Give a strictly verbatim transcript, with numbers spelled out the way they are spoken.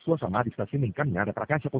Sua chamada está sendo encaminhada para a caixa postal